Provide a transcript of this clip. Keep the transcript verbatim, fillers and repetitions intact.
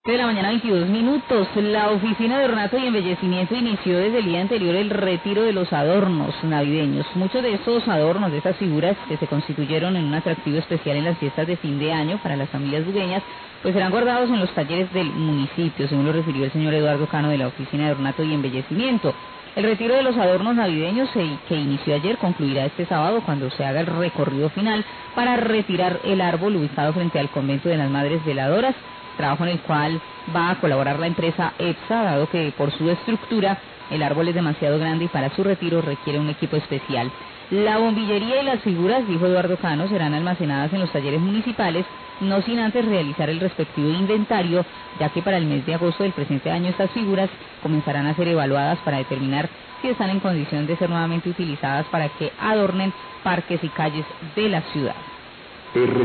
De la mañana, veintidós minutos. La oficina de ornato y embellecimiento inició desde el día anterior el retiro de los adornos navideños. Muchos de estos adornos, de estas figuras que se constituyeron en un atractivo especial en las fiestas de fin de año para las familias bugueñas, pues serán guardados en los talleres del municipio, según lo refirió el señor Eduardo Cano de la oficina de ornato y embellecimiento. El retiro de los adornos navideños, que inició ayer, concluirá este sábado cuando se haga el recorrido final para retirar el árbol ubicado frente al convento de las Madres Veladoras, trabajo en el cual va a colaborar la empresa EPSA, dado que por su estructura el árbol es demasiado grande y para su retiro requiere un equipo especial. La bombillería y las figuras, dijo Eduardo Cano, serán almacenadas en los talleres municipales, no sin antes realizar el respectivo inventario, ya que para el mes de agosto del presente año estas figuras comenzarán a ser evaluadas para determinar si están en condición de ser nuevamente utilizadas para que adornen parques y calles de la ciudad.